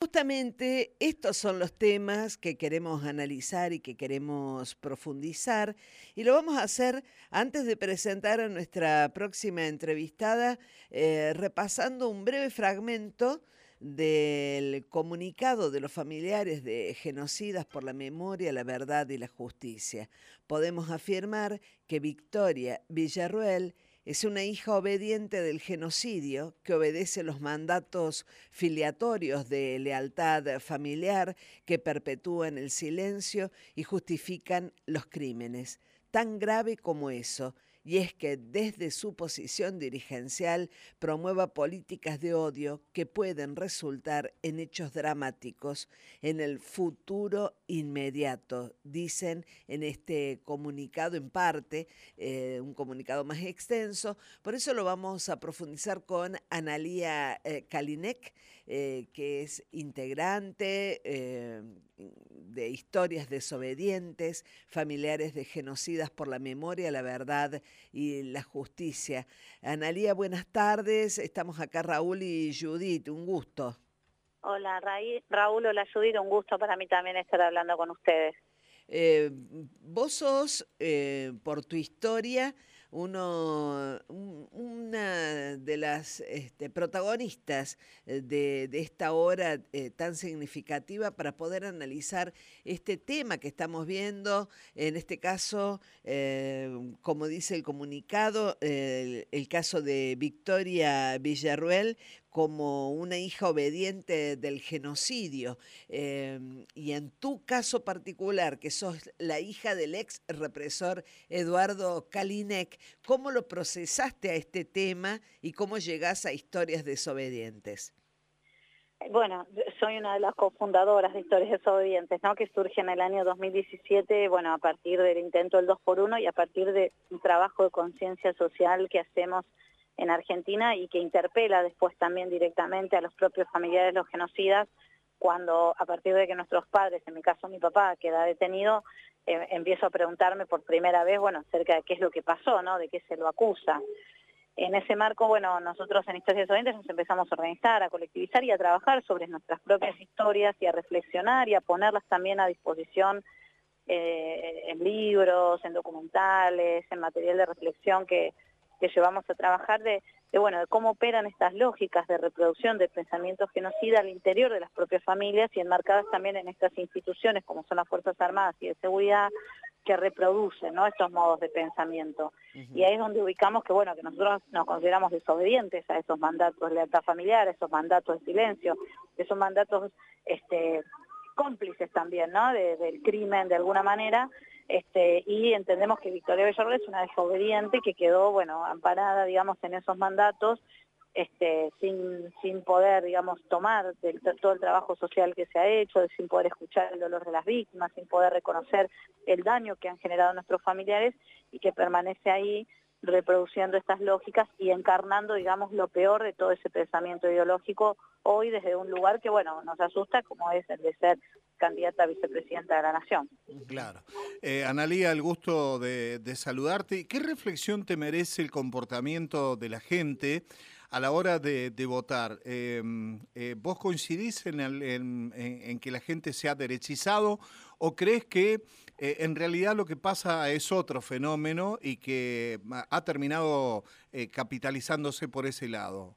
justamente estos son los temas que queremos analizar y que queremos profundizar, y lo vamos a hacer antes de presentar a nuestra próxima entrevistada, repasando un breve fragmento del comunicado de los familiares de genocidas por la memoria, la verdad y la justicia. Podemos afirmar que Victoria Villarruel es una hija obediente del genocidio que obedece los mandatos filiatorios de lealtad familiar que perpetúan el silencio y justifican los crímenes. Tan grave como eso, y es que desde su posición dirigencial promueva políticas de odio que pueden resultar en hechos dramáticos en el futuro inmediato, dicen en este comunicado en parte, un comunicado más extenso. Por eso lo vamos a profundizar con Analía Kalinek, que es integrante de Historias Desobedientes, familiares de genocidas por la memoria, la verdad y la justicia. Analía, buenas tardes. Estamos acá Raúl y Judith, un gusto. Hola Raúl, hola Judith, un gusto para mí también estar hablando con ustedes. Vos sos, por tu historia, una de las protagonistas de esta hora tan significativa para poder analizar este tema que estamos viendo, en este caso, como dice el comunicado, el caso de Victoria Villarruel como una hija obediente del genocidio. Y en tu caso particular, que sos la hija del ex represor Eduardo Kalinek, ¿cómo lo procesaste a este tema y cómo llegás a Historias Desobedientes? Bueno, soy una de las cofundadoras de Historias Desobedientes, ¿no? Que surge en el año 2017, bueno, a partir del intento del 2x1 y a partir de un trabajo de conciencia social que hacemos en Argentina y que interpela después también directamente a los propios familiares de los genocidas, cuando a partir de que nuestros padres, en mi caso mi papá, queda detenido, empiezo a preguntarme por primera vez, bueno, acerca de qué es lo que pasó, ¿no? De qué se lo acusa. En ese marco, bueno, nosotros en Historias Desobedientes nos empezamos a organizar, a colectivizar y a trabajar sobre nuestras propias historias y a reflexionar y a ponerlas también a disposición en libros, en documentales, en material de reflexión que llevamos a trabajar de cómo operan estas lógicas de reproducción del pensamiento genocida al interior de las propias familias y enmarcadas también en estas instituciones como son las Fuerzas Armadas y de Seguridad que reproducen, ¿no?, estos modos de pensamiento. Y ahí es donde ubicamos que, bueno, que nosotros nos consideramos desobedientes a esos mandatos de lealtad familiar, a esos mandatos de silencio, esos mandatos cómplices también, ¿no?, del crimen de alguna manera. Y entendemos que Victoria Villarruel es una desobediente que quedó, bueno, amparada, digamos, en esos mandatos, sin poder, digamos, tomar todo el trabajo social que se ha hecho, sin poder escuchar el dolor de las víctimas, sin poder reconocer el daño que han generado nuestros familiares y que permanece ahí reproduciendo estas lógicas y encarnando, digamos, lo peor de todo ese pensamiento ideológico hoy desde un lugar que, bueno, nos asusta, como es el de ser candidata a vicepresidenta de la Nación. Claro. Analía, el gusto de saludarte. ¿Qué reflexión te merece el comportamiento de la gente a la hora de votar? ¿Vos coincidís en que la gente se ha derechizado o crees que en realidad lo que pasa es otro fenómeno y que ha terminado capitalizándose por ese lado?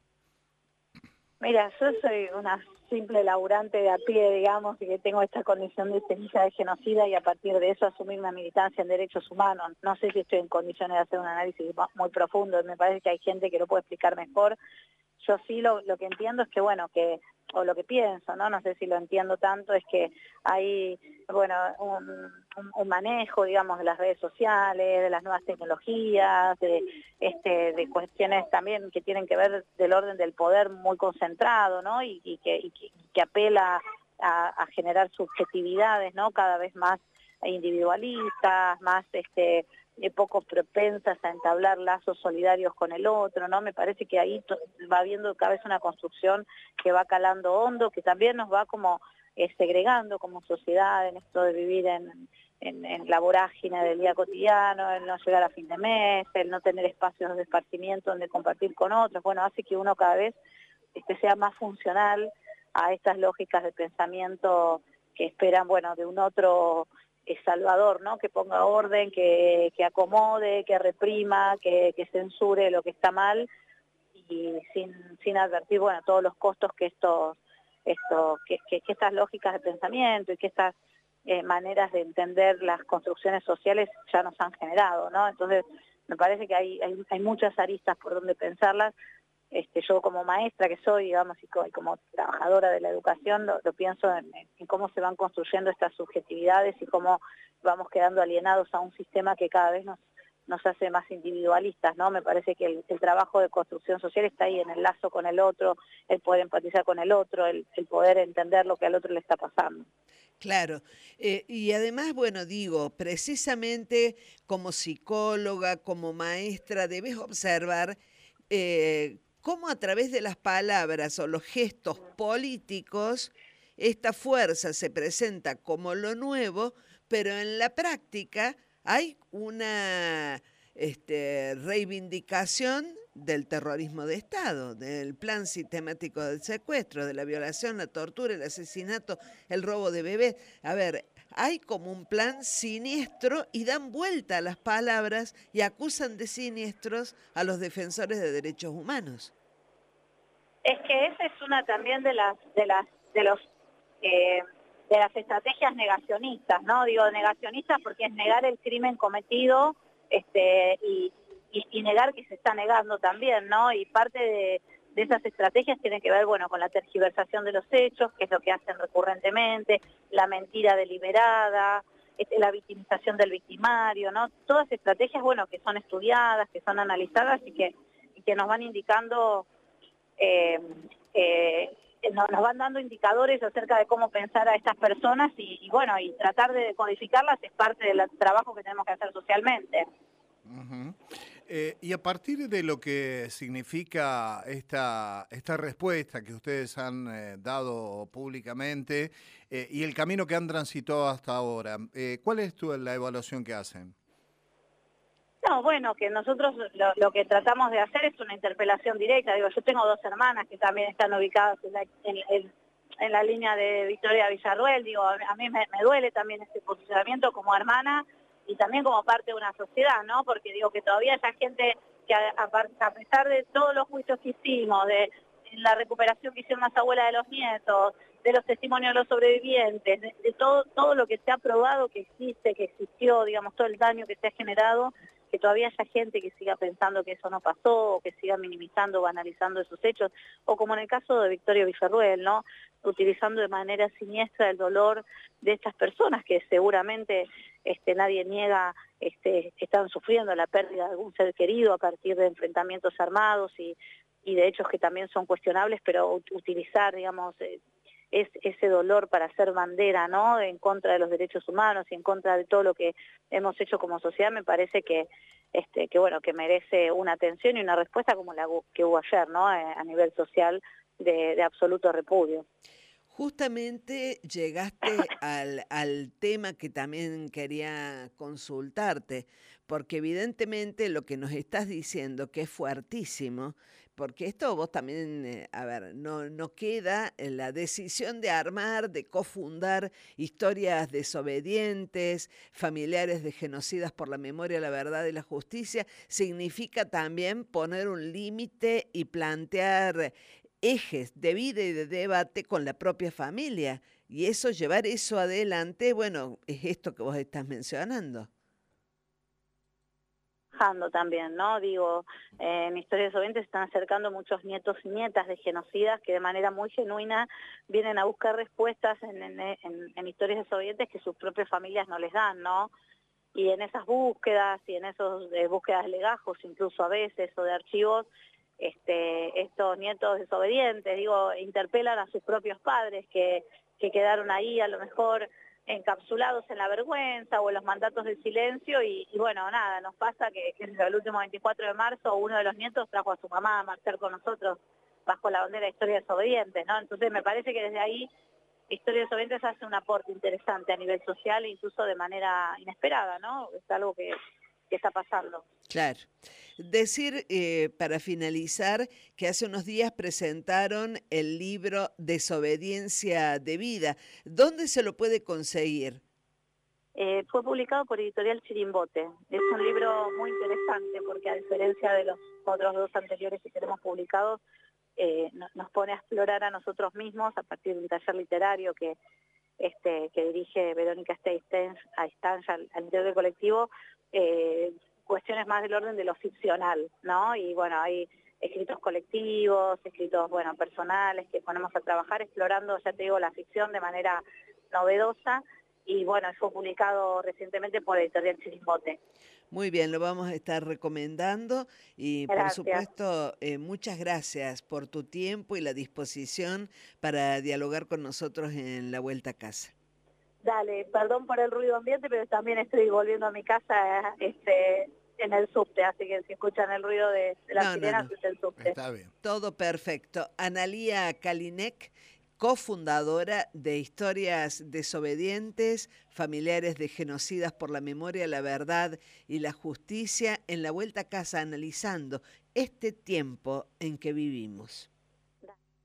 Mira, yo soy una simple laburante de a pie, digamos, y que tengo esta condición de semilla de genocida y a partir de eso asumir una militancia en derechos humanos. No sé si estoy en condiciones de hacer un análisis muy profundo, me parece que hay gente que lo puede explicar mejor. Yo sí lo que entiendo es que, bueno, o lo que pienso, ¿no? No sé si lo entiendo tanto, es que hay, bueno, un manejo, digamos, de las redes sociales, de las nuevas tecnologías, de cuestiones también que tienen que ver del orden del poder muy concentrado, ¿no? Y que apela a generar subjetividades, ¿no?, cada vez más individualistas, más poco propensas a entablar lazos solidarios con el otro, ¿no? Me parece que ahí va habiendo cada vez una construcción que va calando hondo, que también nos va como segregando como sociedad en esto de vivir en la vorágine del día cotidiano, el no llegar a fin de mes, el no tener espacios de esparcimiento donde compartir con otros. Bueno, hace que uno cada vez sea más funcional a estas lógicas de pensamiento que esperan, bueno, de un otro salvador, ¿no? Que ponga orden, que acomode, que reprima, que censure lo que está mal y sin advertir, bueno, todos los costos que que estas lógicas de pensamiento y que estas maneras de entender las construcciones sociales ya nos han generado, ¿no? Entonces, me parece que hay muchas aristas por donde pensarlas. Yo como maestra que soy, digamos, y como trabajadora de la educación, lo pienso en cómo se van construyendo estas subjetividades y cómo vamos quedando alienados a un sistema que cada vez nos hace más individualistas, ¿no? Me parece que el trabajo de construcción social está ahí en el lazo con el otro, el poder empatizar con el otro, el poder entender lo que al otro le está pasando. Claro, y además, bueno, digo, precisamente como psicóloga, como maestra, debes observar cómo a través de las palabras o los gestos políticos esta fuerza se presenta como lo nuevo, pero en la práctica hay una reivindicación del terrorismo de Estado, del plan sistemático del secuestro, de la violación, la tortura, el asesinato, el robo de bebés. A ver, hay como un plan siniestro y dan vuelta a las palabras y acusan de siniestros a los defensores de derechos humanos. Es que esa es una también de las estrategias negacionistas, ¿no? Digo negacionistas porque es negar el crimen cometido, y negar que se está negando también, ¿no? Y parte de esas estrategias tiene que ver, bueno, con la tergiversación de los hechos, que es lo que hacen recurrentemente, la mentira deliberada, la victimización del victimario, ¿no? Todas estrategias, bueno, que son estudiadas, que son analizadas y que nos van indicando, nos van dando indicadores acerca de cómo pensar a estas personas y bueno, y tratar de decodificarlas es parte del trabajo que tenemos que hacer socialmente. Ujú. Y a partir de lo que significa esta respuesta que ustedes han dado públicamente y el camino que han transitado hasta ahora, ¿cuál es la evaluación que hacen? No, bueno, que nosotros lo que tratamos de hacer es una interpelación directa. Digo, yo tengo dos hermanas que también están ubicadas en la línea de Victoria Villarruel. Digo, a mí me duele también este posicionamiento como hermana y también como parte de una sociedad, ¿no? Porque digo que todavía hay gente que a pesar de todos los juicios que hicimos, de la recuperación que hicieron las abuelas de los nietos, de los testimonios de los sobrevivientes, de todo lo que se ha probado que existe, que existió, digamos, todo el daño que se ha generado, que todavía haya gente que siga pensando que eso no pasó, o que siga minimizando o banalizando esos hechos, o como en el caso de Victoria Villarruel, ¿no? Utilizando de manera siniestra el dolor de estas personas que seguramente nadie niega, están sufriendo la pérdida de algún ser querido a partir de enfrentamientos armados y de hechos que también son cuestionables, pero utilizar, digamos, ese dolor para hacer bandera, ¿no? En contra de los derechos humanos y en contra de todo lo que hemos hecho como sociedad, me parece que bueno, que merece una atención y una respuesta como la que hubo ayer, ¿no? A nivel social de absoluto repudio. Justamente llegaste al tema que también quería consultarte, porque evidentemente lo que nos estás diciendo, que es fuertísimo, porque esto vos también, a ver, no queda en la decisión de armar, de cofundar historias desobedientes, familiares de genocidas por la memoria, la verdad y la justicia, significa también poner un límite y plantear ejes de vida y de debate con la propia familia. Y eso, llevar eso adelante, bueno, es esto que vos estás mencionando. También, ¿no? Digo, en Historias Desobedientes se están acercando muchos nietos y nietas de genocidas que de manera muy genuina vienen a buscar respuestas en Historias Desobedientes que sus propias familias no les dan, ¿no? Y en esas búsquedas y en esos búsquedas de legajos, incluso a veces, o de archivos, estos nietos desobedientes, digo, interpelan a sus propios padres que quedaron ahí a lo mejor encapsulados en la vergüenza o en los mandatos de silencio y bueno, nada, nos pasa que el último 24 de marzo uno de los nietos trajo a su mamá a marchar con nosotros bajo la bandera de Historias Desobedientes, ¿no? Entonces me parece que desde ahí Historias Desobedientes hace un aporte interesante a nivel social e incluso de manera inesperada, ¿no? Es algo que que está pasando. Claro. Decir, para finalizar, que hace unos días presentaron el libro Desobediencia Debida. ¿Dónde se lo puede conseguir? Fue publicado por Editorial Chirimbote. Es un libro muy interesante porque, a diferencia de los otros dos anteriores que tenemos publicados, nos pone a explorar a nosotros mismos a partir de un taller literario que dirige Verónica Steinja al interior del colectivo, cuestiones más del orden de lo ficcional, ¿no? Y bueno, hay escritos colectivos, escritos, bueno, personales que ponemos a trabajar explorando, ya te digo, la ficción de manera novedosa. Y bueno, fue publicado recientemente por Editorial Chirimbote. Muy bien, lo vamos a estar recomendando y por Gracias. supuesto muchas gracias por tu tiempo y la disposición para dialogar con nosotros en la vuelta a casa. Dale, perdón por el ruido ambiente, pero también estoy volviendo a mi casa en el subte, así que si escuchan el ruido de las sirenas es el subte. Está bien. Todo perfecto. Analía Kalinek, cofundadora de Historias Desobedientes, familiares de genocidas por la memoria, la verdad y la justicia, en la vuelta a casa analizando este tiempo en que vivimos.